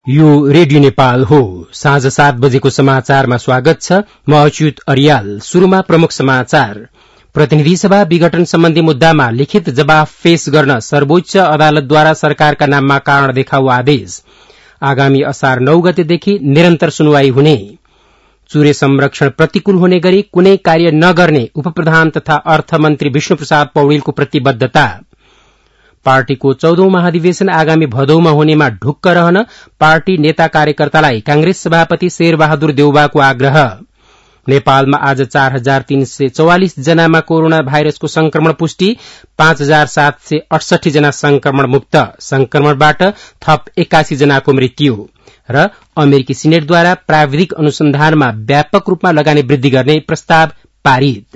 यो रेडियो नेपाल हो। साँझ 7 बजेको समाचारमा स्वागत छ। म अच्युत अरियाल। शुरूमा प्रमुख समाचार। प्रतिनिधि सभा विघटन सम्बन्धी मुद्दामा लिखित जवाफ पेश गर्न सर्वोच्च अदालतद्वारा सरकारका नाममा कारण देखाउ आदेश। आगामी असार 9 गतेदेखि निरन्तर सुनवाई हुने। चुरे संरक्षण प्रतिकूल हुने गरी कुनै कार्य नगर्ने उपप्रधान तथा अर्थमन्त्री विष्णुप्रसाद पौडेलको प्रतिबद्धता। पार्टीको 14औं महाधिवेशन आगामी भदौमा हुनेमा ढुक्क रहन पार्टी नेता कार्यकर्तालाई कांग्रेस सभापति शेरबहादुर देउवाको आग्रह। नेपालमा आज 4344 जनामा कोरोना भाइरसको संक्रमण पुष्टि, 5768 जना संक्रमण मुक्त। संक्रमणबाट थप 81 जनाको मृत्यु। र अमेरिकी सिनेटद्वारा प्राविधिक अनुसन्धानमा व्यापक रूपमा लगानी वृद्धि गर्ने प्रस्ताव पारित।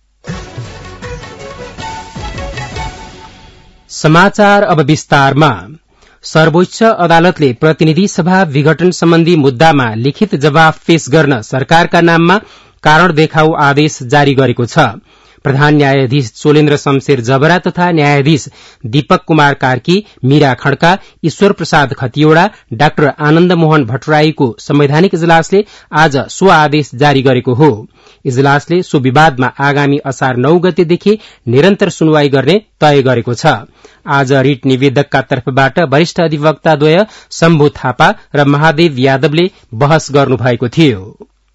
समाचार अब विस्तारमा। सर्वोच्च अदालतले प्रतिनिधि सभा विघटन सम्बन्धी मुद्दामा लिखित जवाफ पेश गर्न सरकारका नाममा कारण देखाउ आदेश जारी गरेको छ। प्रधान न्यायाधीश सोलेन्द्र शमशेर जबरा तथा न्यायाधीश दीपक कुमार कार्की, मीरा खड्का, ईश्वर प्रसाद खतिवड़ा, डाक्टर आनन्द मोहन भट्टराईको संवैधानिक इजलासले आज सो आदेश जारी गरेको हो। इजलासले सो विवादमा आगामी असार 9 गतेदेखि निरन्तर सुनवाई गर्ने तय गरेको छ। आज रिट निवेदकका तर्फबाट वरिष्ठ अधिवक्ताद्वय शम्भु थापा र महादेव यादवले बहस गर्नुभएको थियो।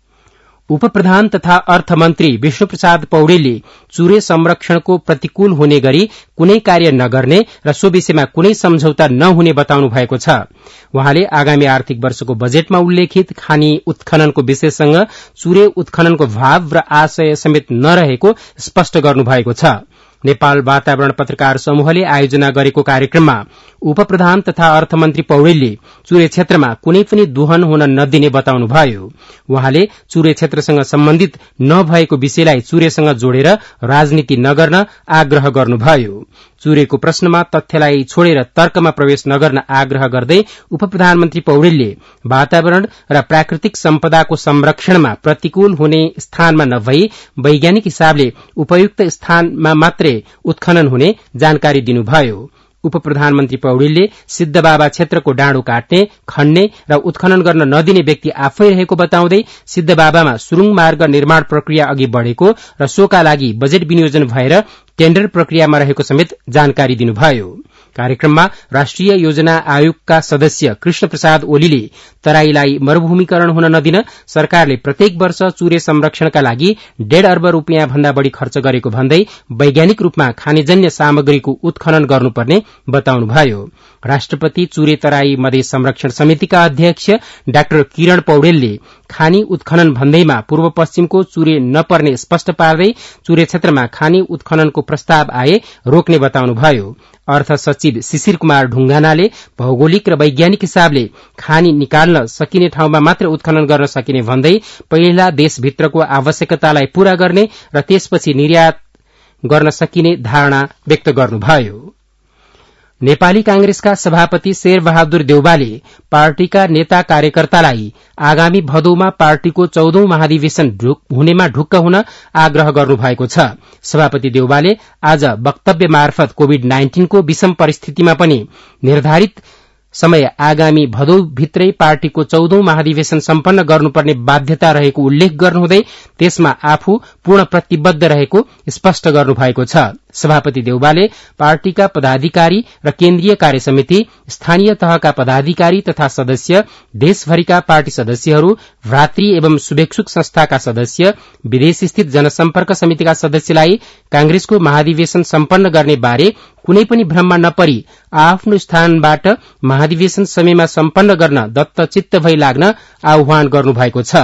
उपप्रधान तथा अर्थमन्त्री विष्णुप्रसाद पौडेलले चुरे संरक्षणको प्रतिकूल हुने गरी कुनै कार्य नगर्ने र सो विषयमा कुनै सम्झौता नहुने बताउनु भएको छ। उहाँले आगामी आर्थिक वर्षको बजेटमा उल्लेखित खानी उत्खननको विषयसँग चुरे उत्खननको भाव र आशय समेत नरहेको स्पष्ट गर्नुभएको छ। नेपाल वातावरण पत्रकार समूहले आयोजना गरेको कार्यक्रममा उपप्रधान तथा अर्थमन्त्री पौडेलले चुरे क्षेत्रमा कुनै पनि दोहन हुन नदिने बताउनुभयो। उहाँले चुरे क्षेत्रसँग सम्बन्धित नभएको विषयलाई चुरेसँग जोडेर राजनीति नगर्न आग्रह गर्नुभयो। चुरेको प्रश्नमा तथ्यलाई छोडेर तर्कमा प्रवेश नगर्न आग्रह गर्दै उपप्रधानमन्त्री पौडेलले वातावरण र प्राकृतिक सम्पदाको संरक्षणमा प्रतिकूल हुने स्थानमा नभई वैज्ञानिक हिसाबले उपयुक्त स्थानमा मात्रै उत्खनन हुने जानकारी दिनुभयो। उपप्रधानमन्त्री पौडेलले सिद्धबाबा क्षेत्रको डाँडो काट्ने, खन्ने र उत्खनन गर्न नदिने व्यक्ति आफै रहेको बताउँदै सिद्धबाबामा सुरुङ मार्ग निर्माण प्रक्रिया अघि बढ़ेको र सोका लागि बजेट विनियोजन भएर टेन्डर प्रक्रियामा रहेको समेत जानकारी दिनुभयो। कार्यक्रममा राष्ट्रिय योजना आयोगका सदस्य कृष्ण प्रसाद ओलीले तराईलाई मरूभूमिकरण हुन नदिन सरकारले प्रत्येक वर्ष चुरे संरक्षणका लागि 1.5 अर्ब रूपियाँ भन्दा बढ़ी खर्च गरेको भन्दै वैज्ञानिक रूपमा खानेजन्य सामग्रीको उत्खनन गर्नुपर्ने बताउनुभयो। राष्ट्रपति चुरे तराई मधेस संरक्षण समितिका अध्यक्ष डाक्टर किरण पौडेलले खानी उत्खनन भन्दैमा पूर्व पश्चिमको चुरे नपर्ने स्पष्ट पार्दै चुरे क्षेत्रमा खानी उत्खननको प्रस्ताव आए रोक्ने बताउनुभयो। अर्थ सचिव शिशिर कुमार ढुंगानाले भौगोलिक र वैज्ञानिक हिसाबले खानी निकाल्न सकिने ठाउँमा मात्र उत्खनन गर्न सकिने भन्दै पहिला देशभित्रको आवश्यकतालाई पूरा गर्ने र त्यसपछि निर्यात गर्न सकिने धारणा व्यक्त गर्नुभयो। नेपाली कांग्रेसका सभापति शेरबहादुर देउवाले पार्टीका नेता कार्यकर्तालाई आगामी भदौमा पार्टीको 14औं महाधिवेशन हुनेमा ढुक्क हुन आग्रह गर्नुभएको छ। सभापति देउवाले आज वक्तव्य मार्फत कोविड-19 को विषम परिस्थितिमा पनि निर्धारित समय आगामी भदौभित्रै पार्टीको 14औं महाधिवेशन सम्पन्न गर्नुपर्ने बाध्यता रहेको उल्लेख गर्नुहुँदै त्यसमा आफू पूर्ण प्रतिबद्ध रहेको स्पष्ट गर्नुभएको छ। सभापति देउवाले पार्टीका पदाधिकारी र केन्द्रीय कार्य समिति, स्थानीय तहका पदाधिकारी तथा सदस्य, देशभरिका पार्टी सदस्यहरू, भ्रातृ एवं शुभेच्छुक संस्थाका सदस्य, विदेश स्थित जनसम्पर्क समितिका सदस्यलाई कांग्रेसको महाधिवेशन सम्पन्न गर्ने बारे कुनै पनि भ्रममा नपरी आफ्नो स्थानबाट महाधिवेशन समयमा सम्पन्न गर्न दत्तचित्त भई लाग्न आह्वान गर्नुभएको छ।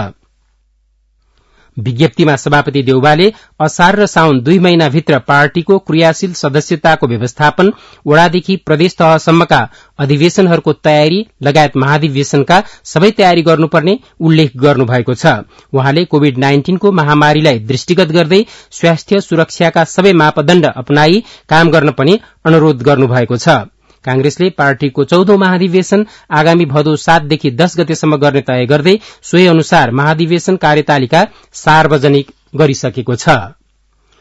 विज्ञप्तिमा सभापति देउवाले असार र साउन 2 महिनाभित्र पार्टीको क्रियाशील सदस्यताको व्यवस्थापन, वडादेखि प्रदेश तहसम्मका अधिवेशनहरूको तयारी लगायत महाधिवेशनका सबै तयारी गर्नुपर्ने उल्लेख गर्नुभएको छ। उहाँले कोविड-19 को महामारीलाई दृष्टिगत गर्दै स्वास्थ्य सुरक्षाका सबै मापदण्ड अपनाई काम गर्न पनि अनुरोध गर्नुभएको छ। कांग्रेसले पार्टीको 14औं महाधिवेशन आगामी भदौ 7 देखि 10 गतेसम्म गर्ने तय गर्दै सोही अनुसार महाधिवेशन कार्यतालिका सार्वजनिक गरिसकेको छ।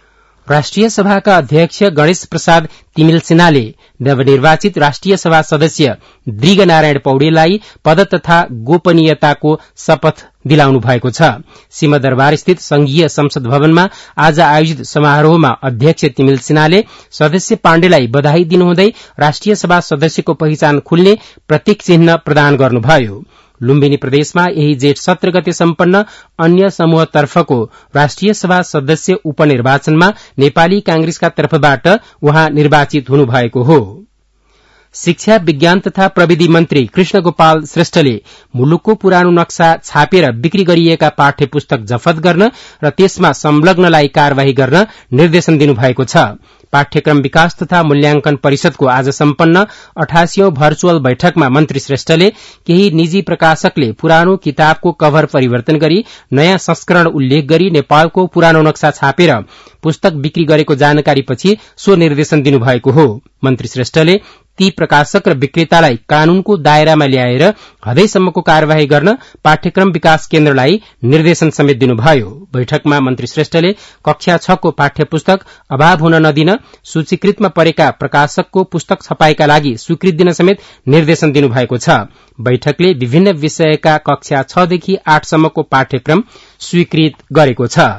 राष्ट्रिय सभाका अध्यक्ष गणेश प्रसाद तिमिल सिन्हाले नवनिर्वाचित राष्ट्रिय सभा सदस्य दृगनारायण पौडेललाई पद तथा गोपनीयताको शपथ दिलाउनु भएको छ। सिंहदरबार स्थित संघीय संसद भवनमा आज आयोजित समारोहमा अध्यक्ष तिमिल सिन्हाले सदस्य पाण्डेलाई बधाई दिनुहुँदै राष्ट्रिय सभा सदस्यको पहिचान खुल्ने प्रतीक चिन्ह प्रदान गर्नुभयो। लुम्बिनी प्रदेशमा यही जेठ 17 गते सम्पन्न अन्य समूहतर्फको राष्ट्रिय सभा सदस्य उपनिर्वाचनमा नेपाली कांग्रेसका तर्फबाट उहाँ निर्वाचित हुनुभएको हो। शिक्षा विज्ञान तथा प्रविधि मन्त्री कृष्ण गोपाल श्रेष्ठले मुलुकको पुरानो नक्सा छापेर बिक्री गरिएका पाठ्य पुस्तक जफत गर्न र त्यसमा संलग्नलाई कार्यवाही गर्न निर्देशन दिनुभएको छ। पाठ्यक्रम विकास तथा मूल्याङ्कन परिषदको आज सम्पन्न 88औं भर्चुअल बैठकमा मन्त्री श्रेष्ठले केही निजी प्रकाशकले पुरानो किताबको कभर परिवर्तन गरी नयाँ संस्करण उल्लेख गरी नेपालको पुरानो नक्सा छापेर पुस्तक बिक्री गरेको जानकारीपछि सो निर्देशन दिनुभएको हो। मन्त्री श्रेष्ठले ती प्रकाशक र विक्रेतालाई कानूनको दायरामा ल्याएर हदैसम्मको कार्यवाही गर्न पाठ्यक्रम विकास केन्द्रलाई निर्देशन समेत दिनुभयो। बैठकमा मन्त्री श्रेष्ठले कक्षा 6 को पाठ्य पुस्तक अभाव हुन नदिन, सूचीकृतमा परेका प्रकाशकको पुस्तक छपाईका लागि स्वीकृति दिन समेत निर्देशन दिनुभएको छ। बैठकले विभिन्न विषयका कक्षा 6 देखि 8 सम्मको पाठ्यक्रम स्वीकृत गरेको छ।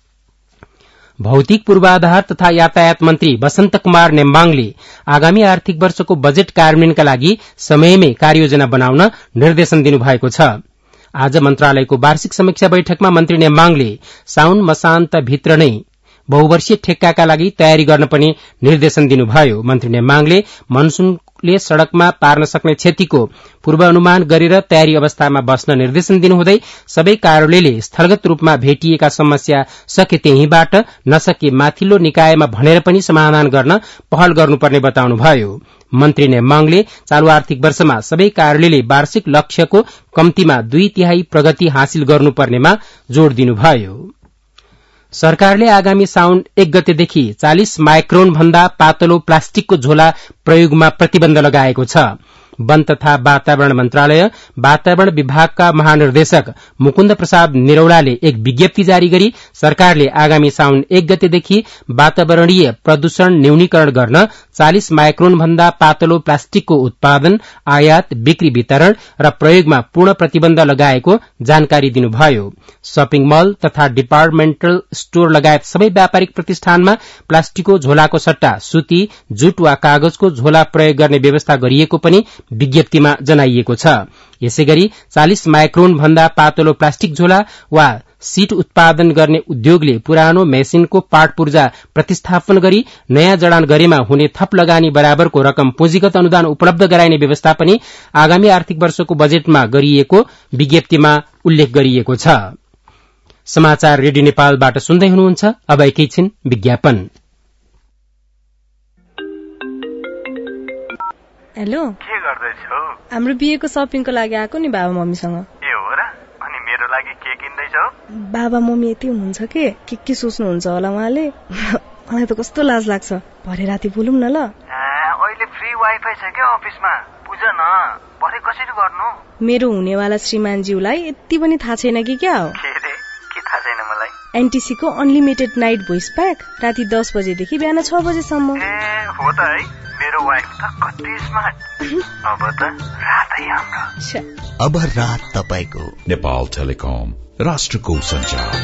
भौतिक पूर्वाधार तथा यातायात मन्त्री वसन्त कुमार नेम्बाङले आगामी आर्थिक वर्षको बजेट कार्यान्वयनका लागि समयमै कार्ययोजना बनाउन निर्देशन दिनुभएको छ। आज मन्त्रालयको वार्षिक समीक्षा बैठकमा मन्त्री नेम्बाङले साउन मसान्तभित्र नै बहुवर्षीय ठेक्काका लागि तयारी गर्न पनि निर्देशन दिनुभयो। मन्त्री नेम्बाङले मनसूनले सड़कमा पार्न सक्ने क्षतिको पूर्वानुमान गरेर तयारी अवस्थामा बस्न निर्देशन दिनुहुँदै सबै कार्यालयले स्थलगत रूपमा भेटिएका समस्या सके त्यहीबाट नसके माथिल्लो निकायमा भनेर पनि समाधान गर्न पहल गर्नुपर्ने बताउनुभयो। मन्त्री नेम्बाङले चालू आर्थिक वर्षमा सबै कार्यालयले वार्षिक लक्ष्यको कम्तीमा 2/3 प्रगति हासिल गर्नुपर्नेमा जोड़ दिनुभयो। सरकारले आगामी साउन 1 गतेदेखि 40 माइक्रोन भन्दा पातलो प्लास्टिकको झोला प्रयोगमा प्रतिबन्ध लगाएको छ। वन तथा वातावरण मन्त्रालय वातावरण विभागका महानिर्देशक मुकुन्द प्रसाद निरौलाले एक विज्ञप्ति जारी गरी सरकारले आगामी साउन 1 गतेदेखि वातावरणीय प्रदूषण न्यूनीकरण गर्न 40 माइक्रोन भन्दा पातलो प्लास्टिकको उत्पादन, आयात, बिक्री, वितरण र प्रयोगमा पूर्ण प्रतिबन्ध लगाएको जानकारी दिनुभयो। शपिङ मल तथा डिपार्टमेन्टल स्टोर लगायत सबै व्यापारिक प्रतिष्ठानमा प्लास्टिकको झोलाको सट्टा सुती, जुट वा कागजको झोला प्रयोग गर्ने व्यवस्था गरिएको पनि विज्ञप्तिमा जनाइएको छ। यसैगरी 40 माइक्रोन भन्दा पातलो प्लास्टिक झोला वा सीट उत्पादन गर्ने उद्योगले पुरानो मेसिनको पार्ट पूर्जा प्रतिस्थापन गरी नयाँ जडान गरेमा हुने थप लगानी बराबरको रकम पुँजीगत अनुदान उपलब्ध गराइने व्यवस्था पनि आगामी आर्थिक वर्षको बजेटमा गरिएको विज्ञप्तिमा उल्लेख गरिएको छ। समाचार रेडियो नेपालबाट सुन्दै हुनुहुन्छ। अब एकैछिन विज्ञापन। हेलो, के गर्दैछौ? हाम्रो बिहेको शपिङको लागि आएको नि बाबा मम्मीसँग। ए हो र? अनि मेरो लागि के किन्दैछौ? बाबा मम्मी यति हुनुहुन्छ के सोच्नुहुन्छ होला उहाँले। मलाई त कस्तो लाज लाग्छ। भरे राति बोलौँ न ल। अहिले फ्री वाइफाई छ के अफिसमा? बुझ न, भरे कसरी गर्नु? मेरो हुनेवाला श्रीमानज्यूलाई यति पनि थाहा छैन कि क्या हो? के थाहा छैन मलाई? एनटीसी को अनलिमिटेड नाइट भोइस प्याक राति 10 बजेदेखि बिहान 6 बजेसम्म। ए हो त है, मेरो वाइफ त कति स्मार्ट। अब त रातै हाम्रो। अब रात तपाईको। नेपाल टेलिकम, राष्ट्रको संचार।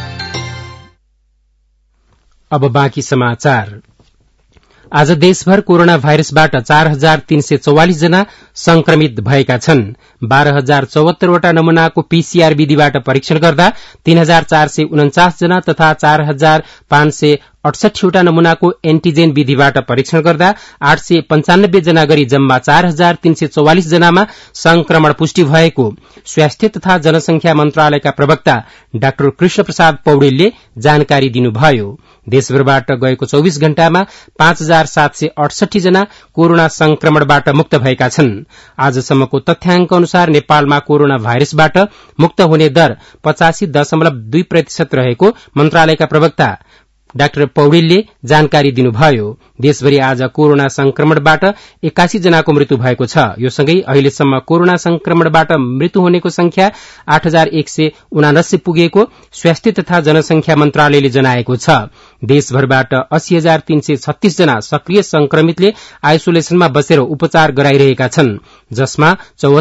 अब बाँकी समाचार। आज देशभर कोरोना भाइरसबाट 4344 जना संक्रमित भएका छन्। 12074 वटा नमूनाको पीसीआर विधिबाट परीक्षण गर्दा 3449 जना तथा 4568 वटा नमूनाको एन्टिजेन विधिबाट परीक्षण गर्दा 895 जना गरी जम्मा 4344 जनामा संक्रमण पुष्टि भएको स्वास्थ्य तथा जनसंख्या मन्त्रालयका प्रवक्ता डाक्टर कृष्ण प्रसाद पौडेलले जानकारी दिनुभयो। देशभरबाट गएको 24 घण्टामा 5768 जना कोरोना संक्रमणबाट मुक्त भएका छन्। आजसम्मको तथ्याङ्क अनुसार नेपालमा कोरोना भाइरसबाट मुक्त हुने दर 85.2% रहेको मन्त्रालयका प्रवक्ता डाक्टर पौडेलले जानकारी दिनुभयो। देशभरि आज कोरोना संक्रमणबाट 81 जनाको मृत्यु भएको छ। यो सँगै अहिलेसम्म कोरोना संक्रमणबाट मृत्यु हुनेको संख्या 8179 पुगेको स्वास्थ्य तथा जनसंख्या मन्त्रालयले जनाएको छ। देशभरबाट 80,336 जना सक्रिय संक्रमितले आइसोलेसनमा बसेर उपचार गराइरहेका छन्, जसमा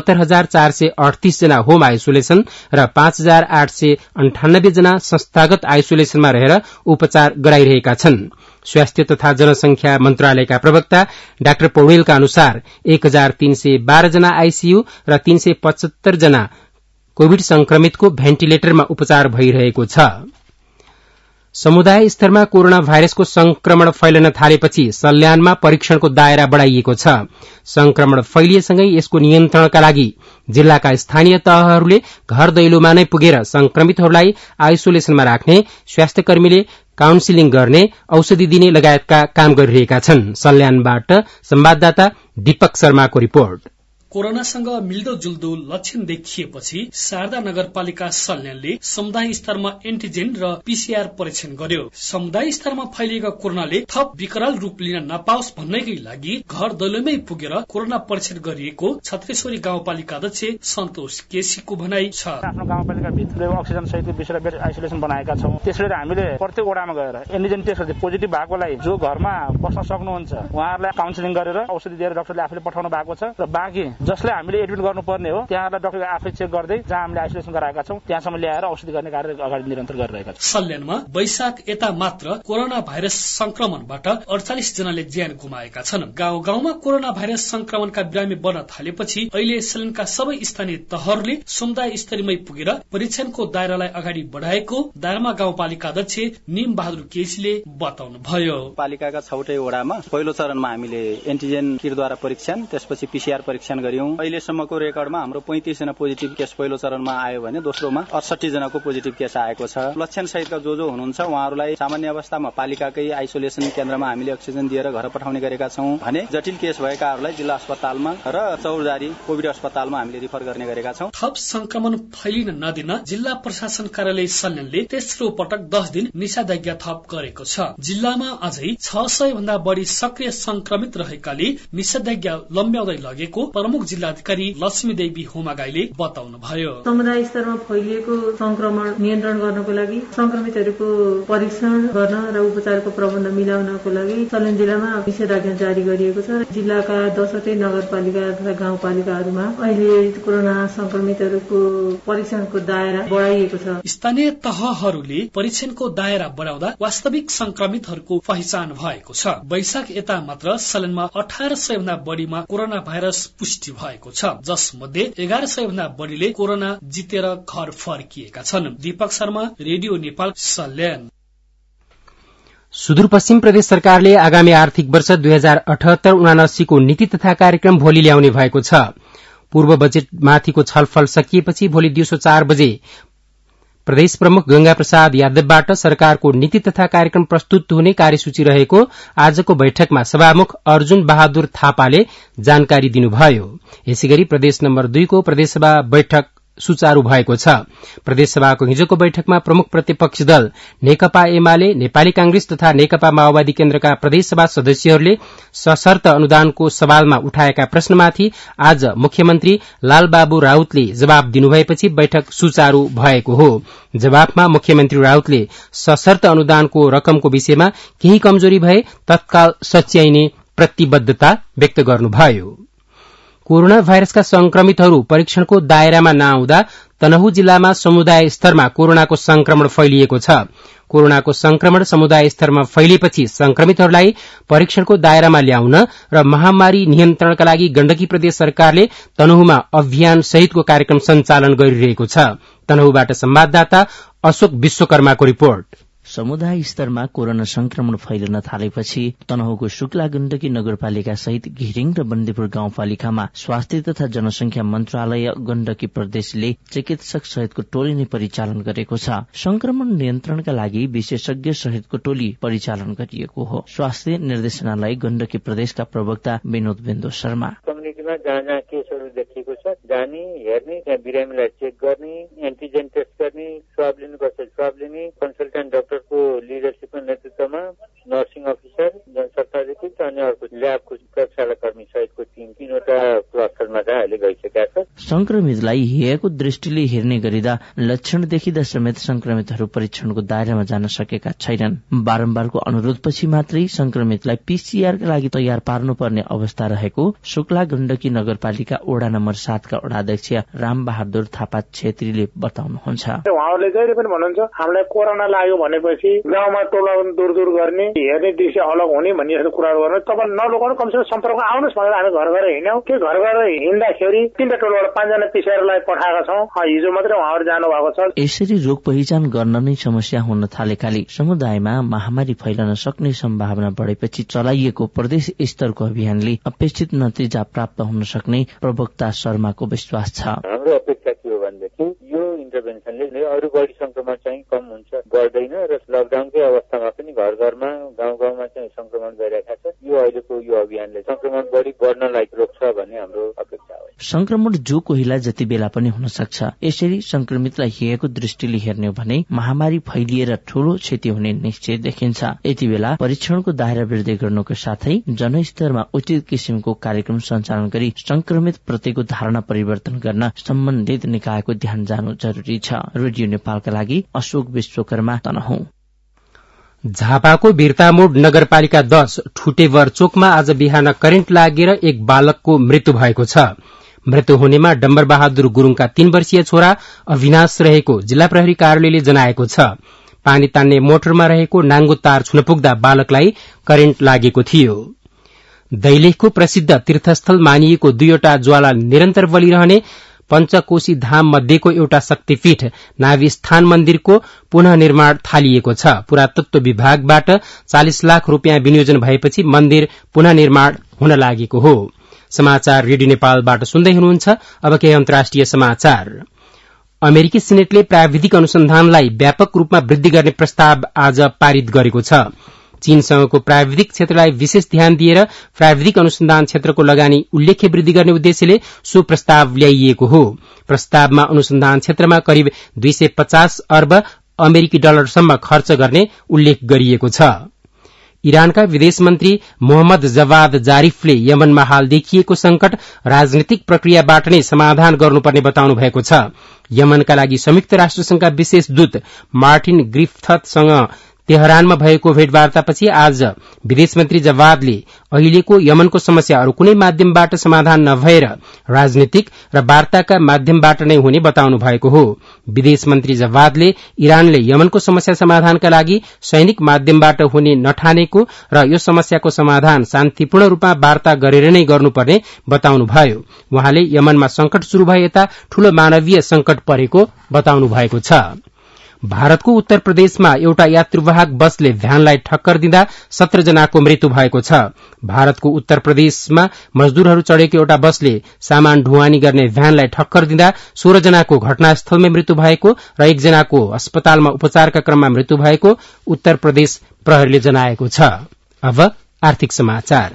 74,438 जना होम आइसोलेसन र 5,898 जना संस्थागत आइसोलेसनमा रहेर उपचार गराइरहेका छन्। स्वास्थ्य तथा जनसंख्या मन्त्रालयका प्रवक्ता डाक्टर पौडेलका अनुसार 1,312 जना आईसीयू र 375 जना कोविड संक्रमितको भेन्टिलेटरमा उपचार भइरहेको छ। समुदाय स्तरमा कोरोना भाइरसको संक्रमण फैलन थालेपछि सल्यानमा परीक्षणको दायरा बढ़ाइएको छ। संक्रमण फैलिएसँगै यसको नियन्त्रणका लागि जिल्लाका स्थानीय तहहरूले घर दैलोमा नै पुगेर संक्रमितहरूलाई आइसोलेसनमा राख्ने, स्वास्थ्यकर्मीले काउन्सिलिङ गर्ने, औषधि दिने लगायतका काम गरिरहेका छन्। सल्यानबाट संवाददाता दीपक शर्माको रिपोर्ट। कोरोनासँग मिल्दो जुल्दो लक्षण देखिएपछि शारदा नगरपालिका सल्यानले समुदाय स्तरमा एन्टिजेन र पीसीआर परीक्षण गर्यो। समुदाय स्तरमा फैलिएका कोरोनाले थप विकराल रूप लिन नपाओस् भन्नैकै लागि घर दैलोमै पुगेर कोरोना परीक्षण गरिएको छत्रेश्वरी गाउँपालिका अध्यक्ष सन्तोष केसीको भनाइ छ। आफ्नो गाउँपालिका भित्र अक्सिजन सहितको 20 बेड आइसोलेसन बनाएका छौं। त्यसैले हामीले प्रत्येक वडामा गएर एन्टिजेन टेस्ट गर्दै पोजिटिभ भएकोलाई जो घरमा बस्न सक्नुहुन्छ उहाँहरूलाई काउन्सिलिङ गरेर औषधि दिएर डाक्टरले आफूले पठाउनु भएको छ र बाँकी जसले हामीले एडमिट गर्नुपर्ने हो त्यहाँलाई डाक्टरले आफै चेक गर्दै जहाँ हामीले आइसोलेसन गराएका छौं त्यहाँसम्म ल्याएर औषधि गर्ने कार्य अगाडि निरन्तर गरिरहेका छौं। सल्यानमा वैशाख यता मात्र कोरोना भाइरस संक्रमणबाट 48 जनाले ज्यान गुमाएका छन्। गाउँ गाउँमा कोरोना भाइरस संक्रमणका बिरामी बढ्न थालेपछि अहिले सल्यानका सबै स्थानीय तहहरूले समुदाय स्तरमै पुगेर परीक्षणको दायरालाई अगाडि बढाएको दारमा गाउँपालिका अध्यक्ष निम बहादुर केसीले बताउनुभयो। पालिकाका 6वटै वडामा पहिलो चरणमा हामीले एन्टिजेन किटद्वारा परीक्षण, त्यसपछि पीसीआर परीक्षण गर्यौं। अहिलेसम्मको रेकर्डमा हाम्रो 35 जना पोजिटिभ केस पहिलो चरणमा आयो भने दोस्रोमा 68 जनाको पोजिटिभ केस आएको छ। लक्षण सहितका जो हुनुहुन्छ उहाँहरूलाई सामान्य अवस्थामा पालिकाकै आइसोलेसन केन्द्रमा हामीले अक्सिजन दिएर घर पठाउने गरेका छौं भने जटिल केस भएकाहरूलाई जिल्ला अस्पतालमा र चौरजारी कोभिड अस्पतालमा हामीले रिफर गर्ने गरेका छौं। थप संक्रमण फैलिन नदिन जिल्ला प्रशासन कार्यालय सल्यानले तेस्रो पटक 10 दिन निषेधाज्ञा थप गरेको छ। जिल्लामा अझै 600 भन्दा बढी सक्रिय संक्रमित रहेकाले निषेधाज्ञा लम्ब्याउँदै लगेको प्रमुख जिल्लाधिकारी लक्ष्मी देवी होमागाईले बताउनुभयो। समुदाय स्तरमा फैलिएको संक्रमण नियन्त्रण गर्नको लागि संक्रमितहरूको परीक्षण गर्न र उपचारको प्रबन्ध मिलाउनको लागि सल्यान जिल्लामा निषेधाज्ञा जारी गरिएको छ। जिल्लाका 10वटै नगरपालिका तथा गाउँपालिकाहरूमा अहिले कोरोना संक्रमितहरूको परीक्षणको दायरा बढाइएको छ। स्थानीय तहहरूले परीक्षणको दायरा बढाउँदा वास्तविक संक्रमितहरूको पहिचान भएको छ। वैशाख यता मात्र सल्यानमा 1800 भन्दा बढीमा कोरोना भाइरस पुष्टि भएको छ, जसमध्ये 1100 भन्दा बढीले कोरोना जितेर घर फर्किएका छन्। दीपक शर्मा, रेडियो नेपाल, सल्यान। सुदूरपश्चिम प्रदेश सरकारले आगामी आर्थिक वर्ष 2078-79 को नीति तथा कार्यक्रम भोलि ल्याउने भएको छ। पूर्व बजेटमाथिको छलफल सकिएपछि भोलि दिउँसो 4 बजे प्रदेश प्रमुख गंगा प्रसाद यादवबाट सरकारको नीति तथा कार्यक्रम प्रस्तुत हुने कार्यसूची रहेको आजको बैठकमा सभामुख अर्जुन बहादुर थापाले जानकारी दिनुभयो। यसैगरी प्रदेश नम्बर 2 को प्रदेशसभा बैठक सुचारू भएको छ। प्रदेशसभाको हिजोको बैठकमा प्रमुख प्रतिपक्षी दल नेकपा एमाले, नेपाली कांग्रेस तथा नेकपा माओवादी केन्द्रका प्रदेशसभा सदस्यहरूले सशर्त अनुदानको सवालमा उठाएका प्रश्नमाथि आज मुख्यमन्त्री लालबाबु राउतले जवाब दिनुभएपछि बैठक सुचारू भएको हो। जवाफमा मुख्यमन्त्री राउतले सशर्त अनुदानको रकमको विषयमा केही कमजोरी भए तत्काल सच्याइने प्रतिबद्धता व्यक्त गर्नुभयो। कोरोना भाइरसका संक्रमितहरू परीक्षणको दायरामा नआउँदा तनहुँ जिल्लामा समुदाय स्तरमा कोरोनाको संक्रमण फैलिएको छ। कोरोनाको संक्रमण समुदाय स्तरमा फैलिएपछि संक्रमितहरूलाई परीक्षणको दायरामा ल्याउन र महामारी नियन्त्रणका लागि गण्डकी प्रदेश सरकारले तनहुँमा अभियान सहितको कार्यक्रम सञ्चालन गरिरहेको छ। तनहुँबाट संवाददाता अशोक विश्वकर्माको रिपोर्ट। समुदाय स्तरमा कोरोना संक्रमण फैलन थालेपछि तनहुँको शुक्ला गण्डकी नगरपालिका सहित घिरिङ र बन्दीपुर गाउँपालिकामा स्वास्थ्य तथा जनसंख्या मन्त्रालय गण्डकी प्रदेशले चिकित्सक सहितको टोली नै परिचालन गरेको छ। संक्रमण नियन्त्रणका लागि विशेषज्ञ सहितको टोली परिचालन गरिएको हो। स्वास्थ्य निर्देशनालय गण्डकी प्रदेशका प्रवक्ता विनोद बिन्दु शर्मा कम्युनिटीमा जहाँ जहाँ केसहरू देखिएको छ जाने हेर्ने, त्यहाँ बिरामीलाई चेक गर्ने, एन्टिजेन टेस्ट गर्ने, स्वाब लिनुपर्छ स्वाब लिने, कन्सल्टेन्ट डाक्टरको लिडरसिपमा नेतृत्वमा नर्सिङ अफिसर, जनसत्ताधिकृत अनि अर्को ल्याबको प्रयोगशाला कर्मी सहितको टिम 3वटा क्लस्टरमा चाहिँ अहिले गइसकेका छ। संक्रमितलाई हेयको दृष्टिले हेर्ने गरिँदा लक्षण देखिँदा समेत संक्रमितहरू परीक्षणको दायरामा जान सकेका छैनन्। बारम्बारको अनुरोधपछि मात्रै संक्रमितलाई पीसीआरका लागि तयार पार्नुपर्ने अवस्था रहेको शुक्ला गण्डकी नगरपालिका वडा नम्बर 7 का वडाध्यक्ष रामबहादुर थापा छेत्रीले बताउनुहुन्छ। उहाँले जहिले पनि भन्नुहुन्छ हामीलाई कोरोना लाग्यो भनेपछि गाउँमा टोला दूर दूर गर्ने हेर्ने दृश्य अलग हुने भन्ने जस्तो कुराहरू गर्नु। तपाईँ नलोगाउनु, कमसेकम सम्पर्कमा आउनुहोस् भनेर हामी घर घर हिँड्यौं। के घर घर हिँड्दाखेरि 3टा टोलबाट 5 जना पिसिआरलाई पठाएका छौं। हिजो मात्रै उहाँहरू जानु भएको छ। यसरी रोग पहिचान गर्न नै समस्या हुन थालेकाले समुदायमा महामारी फैलन सक्ने सम्भावना बढेपछि चलाइएको प्रदेश स्तरको अभियानले अपेक्षित नतिजा प्राप्त हुन सक्ने प्रवक्ता शर्माको विश्वास छ। हाम्रो अपेक्षा के हो भनेदेखि यो इन्टरभेन्सनले अरू बढी संक्रमण चाहिँ कम हुन्छ, बढ्दैन र लकडाउनकै अवस्थामा पनि घर घरमा गाउँ गाउँमा चाहिँ संक्रमण भइरहेको छ। यो अहिलेको यो अभियानले संक्रमण बढी बढ्नलाई रोक्छ भन्ने हाम्रो अपेक्षा हो। संक्रमण जो कोहीलाई जति बेला पनि हुन सक्छ। यसरी संक्रमितलाई हेयको दृष्टिले हेर्ने हो भने महामारी फैलिएर ठूलो क्षति हुने निश्चय देखिन्छ। यति बेला परीक्षणको दायरा वृद्धि गर्नुको साथै जनस्तरमा उचित किसिमको कार्यक्रम सञ्चालन गरी संक्रमित प्रतिको धारणा परिवर्तन गर्न सम्बन्धित निकायको ध्यान जानु जरुरी छ। रेडियो नेपालका लागि अशोक विश्वकर्मा, तनहुँ। झापाको बिर्तामोड नगरपालिका 10 ठुटेवर चोकमा आज बिहान करेन्ट लागेर एक बालकको मृत्यु भएको छ। मृत्यु हुनेमा डम्बर बहादुर गुरूङका 3 वर्षीय छोरा अविनाश रहेको जिल्ला प्रहरी कार्यालयले जनाएको छ। पानी तान्ने मोटरमा रहेको नाङ्गो तार छुन पुग्दा बालकलाई करेन्ट लागेको थियो। दैलेखको प्रसिद्ध तीर्थस्थल मानिएको 2वटा ज्वाला निरन्तर बलिरहने पञ्चकोशी धाम मध्येको एउटा शक्तिपीठ नाभिस्थान मन्दिरको पुनः निर्माण थालिएको छ। पुरातत्व विभागबाट 40 लाख रूपियाँ विनियोजन भएपछि मन्दिर पुनः निर्माण हुन लागेको हो। समाचार रेडियो नेपालबाट सुन्दै हुनुहुन्छ। अब केही अन्तर्राष्ट्रिय समाचार। अमेरिकी सिनेटले प्राविधिक अनुसन्धानलाई व्यापक रूपमा वृद्धि गर्ने प्रस्ताव आज पारित गरेको छ। चीनसँगको प्राविधिक क्षेत्रलाई विशेष ध्यान दिएर प्राविधिक अनुसन्धान क्षेत्रको लगानी उल्लेख्य वृद्धि गर्ने उद्देश्यले सो प्रस्ताव ल्याइएको हो। प्रस्तावमा अनुसन्धान क्षेत्रमा करिब 250 अर्ब अमेरिकी डलरसम्म खर्च गर्ने उल्लेख गरिएको छ। इरानका विदेश मन्त्री मोहम्मद जवाद जारिफले यमनमा हाल देखिएको संकट राजनीतिक प्रक्रियाबाट नै समाधान गर्नुपर्ने बताउनु भएको छ। यमनका लागि संयुक्त राष्ट्रसंघका विशेष दूत मार्टिन ग्रिफ्थसँग तेहरानमा भएको भेटवार्तापछि आज विदेश मन्त्री जवादले अहिलेको यमनको समस्या अरू कुनै माध्यमबाट समाधान नभएर राजनीतिक र वार्ताका माध्यमबाट नै हुने बताउनु भएको हो। विदेश मन्त्री जवादले इरानले यमनको समस्या समाधानका लागि सैनिक माध्यमबाट हुने नठानेको र यो समस्याको समाधान शान्तिपूर्ण रूपमा वार्ता गरेर नै गर्नुपर्ने बताउनुभयो। उहाँले यमनमा संकट शुरू भए यता ठूलो मानवीय संकट परेको बताउनु भएको छ। भारतको उत्तर प्रदेशमा एउटा यात्रुवाहक बसले भ्यानलाई ठक्कर दिँदा 17 जनाको मृत्यु भएको छ। भारतको उत्तर प्रदेशमा मजदूरहरू चढेको एउटा बसले सामान ढुवानी गर्ने भ्यानलाई ठक्कर दिँदा 16 जनाको घटनास्थलमै मृत्यु भएको र 1 जनाको अस्पतालमा उपचारका क्रममा मृत्यु भएको उत्तर प्रदेश प्रहरीले जनाएको छ। अब आर्थिक समाचार।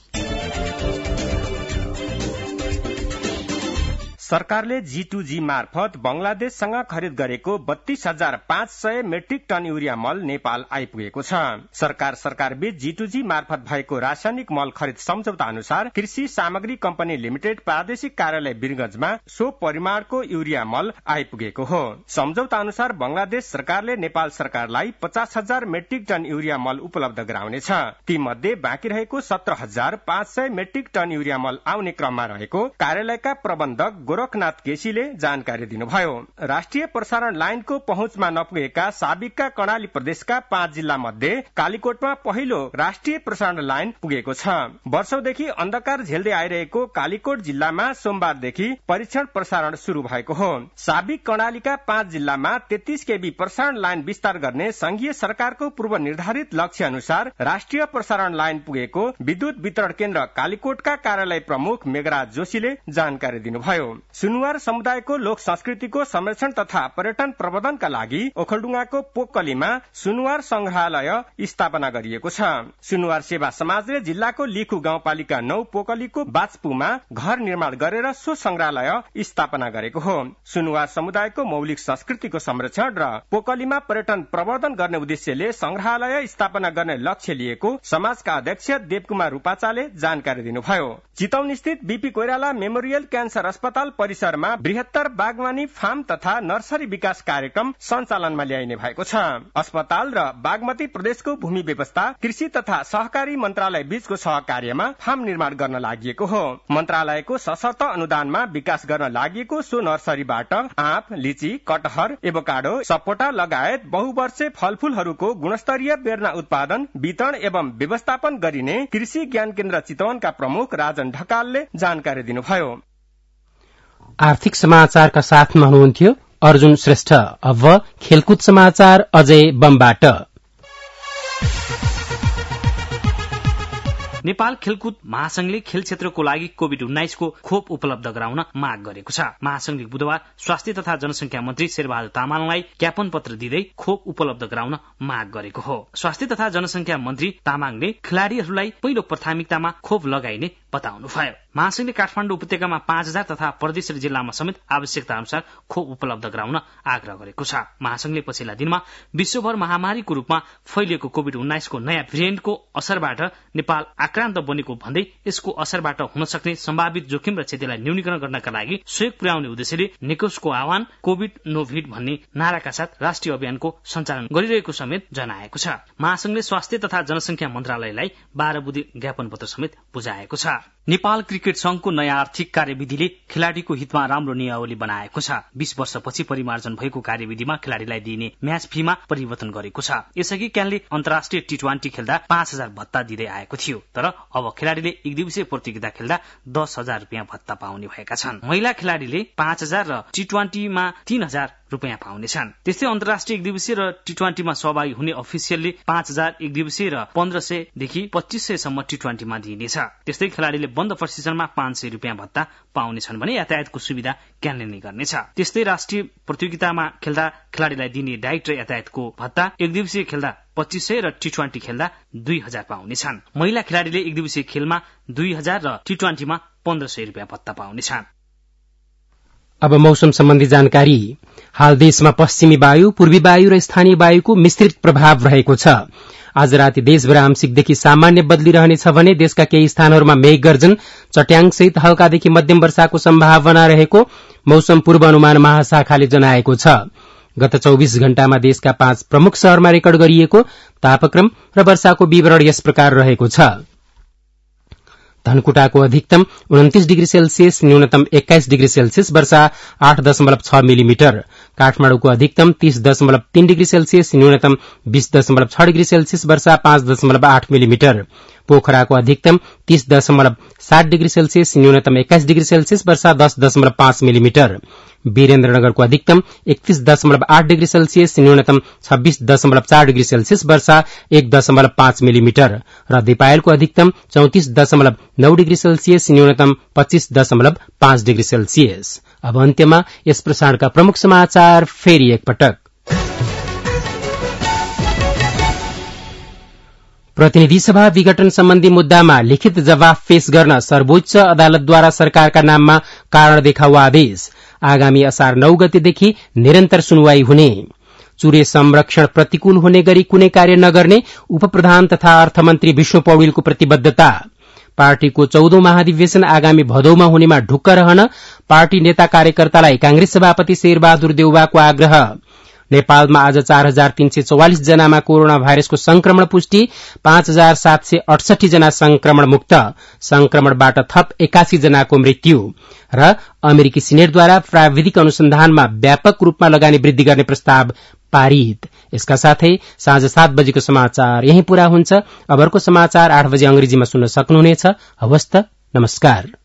सरकारले G2G मार्फत बंगलादेशसँग खरिद गरेको 32,500 मेट्रिक टन युरिया मल नेपाल आइपुगेको छ। सरकार बीच G2G मार्फत भएको रासायनिक मल खरिद सम्झौता अनुसार कृषि सामग्री कम्पनी लिमिटेड प्रादेशिक कार्यालय वीरगंजमा सो परिमाणको युरिया मल आइपुगेको हो। सम्झौता अनुसार बंगलादेश सरकारले नेपाल सरकारलाई 50,000 मेट्रिक टन युरिया मल उपलब्ध गराउनेछ। ती मध्ये बाँकी रहेको 17,500 मेट्रिक टन युरिया मल आउने क्रममा रहेको कार्यालयका प्रबन्धक गोरखनाथ केसीले जानकारी दिनुभयो। राष्ट्रिय प्रसारण लाइनको पहुँचमा नपुगेका साबिकका कर्णाली प्रदेशका 5 जिल्ला मध्ये कालीकोटमा पहिलो राष्ट्रिय प्रसारण लाइन पुगेको छ। वर्षौंदेखि अन्धकार झेल्दै आइरहेको कालीकोट जिल्लामा सोमबारदेखि परीक्षण प्रसारण शुरू भएको हो। साबिक कर्णालीका 5 जिल्लामा 33 केबी प्रसारण लाइन विस्तार गर्ने संघीय सरकारको पूर्व निर्धारित लक्ष्य अनुसार राष्ट्रिय प्रसारण लाइन पुगेको विद्युत वितरण केन्द्र कालीकोटका कार्यालय प्रमुख मेघराज जोशीले जानकारी दिनुभयो। सुनुवार समुदायको लोक संस्कृतिको संरक्षण तथा पर्यटन प्रबन्धनका लागि ओखलडुङ्गाको पोकलीमा सुनुवार संग्रहालय स्थापना गरिएको छ। सुनुवार सेवा समाजले जिल्लाको लिखु गाउँपालिका 9 पोकलीको बाचपुमा घर निर्माण गरेर सो संग्रहालय स्थापना गरेको हो। सुनुवार समुदायको मौलिक संस्कृतिको संरक्षण र पोकलीमा पर्यटन प्रवर्धन गर्ने उद्देश्यले संग्रहालय स्थापना गर्ने लक्ष्य लिएको समाजका अध्यक्ष देवकुमार रूपाचाले जानकारी दिनुभयो। चितौन स्थित बीपी कोइराला मेमोरियल क्यान्सर अस्पताल परिसरमा बृहत्तर बागवानी फार्म तथा नर्सरी विकास कार्यक्रम सञ्चालनमा ल्याइने भएको छ। अस्पताल र बागमती प्रदेशको भूमि व्यवस्था कृषि तथा सहकारी मन्त्रालय बीचको सहकार्यमा फार्म निर्माण गर्न लागि हो। मन्त्रालयको सशर्त अनुदानमा विकास गर्न लागि सो नर्सरीबाट आँप, लिची, कटहर, एभोकाडो, सपोटा लगायत बहुवर्षे फलफूलहरूको गुणस्तरीय बेर्ना उत्पादन, वितरण एवं व्यवस्थापन गरिने कृषि ज्ञान केन्द्र चितवनका प्रमुख राजन ढकालले जानकारी दिनुभयो। आर्थिक समाचारका साथमा हुनुहुन्थ्यो अर्जुन श्रेष्ठ। अब खेलकुद समाचार अजय बमबाट। नेपाल खेलकुद महासंघले खेल क्षेत्रको लागि कोभिड-19 को खोप उपलब्ध गराउन माग गरेको छ। महासंघले बुधबार स्वास्थ्य तथा जनसंख्या मन्त्री शेरबहादुर तामाङलाई ज्ञापन पत्र दिँदै खोप उपलब्ध गराउन माग गरेको हो। स्वास्थ्य तथा जनसंख्या मन्त्री तामाङले खेलाड़ीहरूलाई पहिलो प्राथमिकतामा खोप लगाइने बताउनुभयो। महासंघले काठमाडौँ उपत्यकामा 5000 तथा परदेशी जिल्लामा समेत आवश्यकता अनुसार खोप उपलब्ध गराउन आग्रह गरेको छ। महासंघले पछिल्ला दिनमा विश्वभर महामारीको रूपमा फैलिएको कोभिड-19 को नयाँ भेरिएन्टको असरबाट नेपाल आक्रान्त बनेको भन्दै यसको असरबाट हुन सक्ने सम्भावित जोखिम र क्षतिलाई न्यूनीकरण गर्नका लागि सहयोग पुर्याउने उद्देश्यले निकोसको आह्वान कोभिड नो भिड भन्ने नाराका साथ राष्ट्रिय अभियानको सञ्चालन गरिरहेको समेत जनाएको छ। महासंघले स्वास्थ्य तथा जनसंख्या मन्त्रालयलाई 12 बुँदे ज्ञापन पत्र समेत बुझाएको छ। नेपाल क्रिकेट संघको नयाँ आर्थिक कार्यविधिले खेलाड़ीको हितमा राम्रो नियमावली बनाएको छ। 20 वर्षपछि परिमार्जन भएको कार्यविधिमा खेलाड़ीलाई दिइने म्याच फीमा परिवर्तन गरेको छ। यसअघि क्यानले अन्तर्राष्ट्रिय टी20 खेल्दा 5000 भत्ता दिँदै आएको थियो, तर अब खेलाड़ीले एक दिवसीय प्रतियोगिता खेल्दा 10,000 रुपियाँ भत्ता पाउने भएका छन्। महिला खेलाड़ीले 5000 र टी20 मा 3000 रुपियाँ पाउनेछन्। त्यस्तै अन्तर्राष्ट्रिय एक दिवसीय र टी20 मा सहभागी हुने अफिसियलले 5000 एक दिवसीय र 1500 देखि 2500 सम्म टी20 मा दिइनेछ। त्यस्तै खेलाड़ीले बन्द प्रशिक्षणमा 500 रुपियाँ भत्ता पाउनेछन् भने यातायातको सुविधा क्यानले नै गर्नेछ। त्यस्तै राष्ट्रिय प्रतियोगितामा खेल्दा खेलाड़ीलाई दिने डाइट र यातायातको भत्ता एक दिवसीय खेल्दा 2500 र टी20 खेल्दा 2000 पाउनेछन्। महिला खेलाड़ीले एक दिवसीय खेलमा 2000 र टी20 मा 1500 रुपियाँ भत्ता पाउनेछन्। अब मौसम सम्बन्धी जानकारी। हाल देशमा पश्चिमी वायु, पूर्वी वायु र स्थानीय वायुको मिश्रित प्रभाव रहेको छ। आज राति देशभर आंशिकदेखि सामान्य बदलिरहनेछ भने देशका केही स्थानहरूमा मेघगर्जन, चट्याङसहित हल्कादेखि मध्यम वर्षाको सम्भावना रहेको मौसम पूर्वानुमान महाशाखाले जनाएको छ। गत 24 घण्टामा देशका 5 प्रमुख शहरमा रेकर्ड गरिएको तापक्रम र वर्षाको विवरण यस प्रकार रहेको छ। धनकुटाको अधिकतम 29 डिग्री सेल्सियस, न्यूनतम 21 डिग्री सेल्सियस, वर्षा 8.6 मिलिमिटर। काठमाडौँको अधिकतम 30.3 डिग्री सेल्सियस, न्यूनतम 20.6 डिग्री सेल्सियस, वर्षा 5.8 मिलिमिटर। पोखराको अधिकतम 30.7 डिग्री सेल्सियस, न्यूनतम 21 डिग्री सेल्सियस, वर्षा 10.5 मिलिमिटर। वीरेन्द्रनगरको अधिकतम 31.8 डिग्री सेल्सियस, न्यूनतम 26.4 डिग्री सेल्सियस, वर्षा 1.5 मिलिमिटर र दिपायलको अधिकतम 34.9 डिग्री सेल्सियस, न्यूनतम 25.5 डिग्री सेल्सियस। अब अन्त्यमा यस प्रसारणका प्रमुख समाचार फेरि एकपटक। प्रतिनिधि सभा विघटन सम्बन्धी मुद्दामा लिखित जवाफ पेश गर्न सर्वोच्च अदालतद्वारा सरकारका नाममा कारण देखाउ आदेश। आगामी असार 9 गतेदेखि निरन्तर सुनवाई हुने। चुरे संरक्षण प्रतिकूल हुने गरी कुनै कार्य नगर्ने उपप्रधान तथा अर्थमन्त्री विष्णु पौडेलको प्रतिबद्धता। पार्टीको 14औं महाधिवेशन आगामी भदौमा हुनेमा ढुक्क रहन पार्टी नेता कार्यकर्तालाई कांग्रेस सभापति शेरबहादुर देउवाको आग्रह। नेपालमा आज 4344 जनामा कोरोना भाइरसको संक्रमण पुष्टि, 5768 जना संक्रमण मुक्त। संक्रमणबाट थप 81 जनाको मृत्यु। र अमेरिकी सिनेटद्वारा प्राविधिक अनुसन्धानमा व्यापक रूपमा लगानी वृद्धि गर्ने प्रस्ताव पारित। यसका साथै साँझ 7 बजेको समाचार यही पूरा हुन्छ। अबको समाचार 8 बजे अंग्रेजीमा सुन्न सक्नुहुनेछ। हवस् त, नमस्कार।